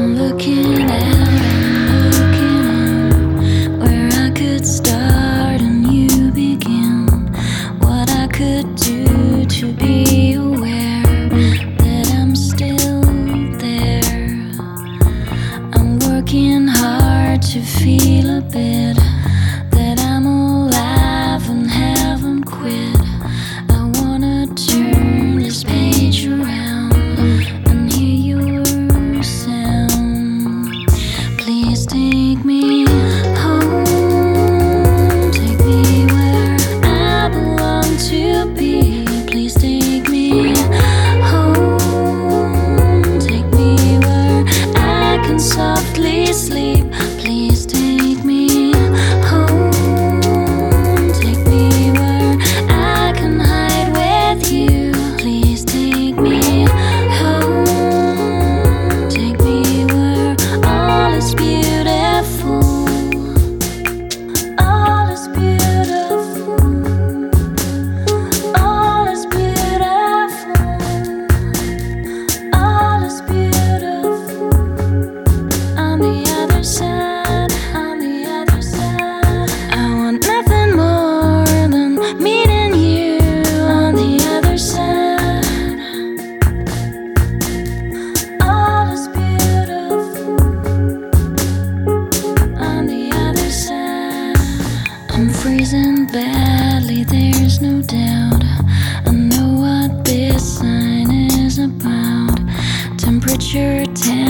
I'm looking where I could start and you begin. What I could do to be aware that I'm still there. I'm working hard to feel a bit that I'm alive and haven't quit. I wanna turn this page around and hear your sound. Please take me home, take me where I belong to be. Please take me home, take me where I can softly sleep. Please take me home, take me where I can hide with you. Please take me home, take me where all is beautiful. All is beautiful. All is beautiful. All is beautiful. On the other side, on the other side, I want nothing more than meeting you on the other side. All is beautiful on the other side. I'm freezing badly, there's no doubt. I know what this sign is about. Temperature 10.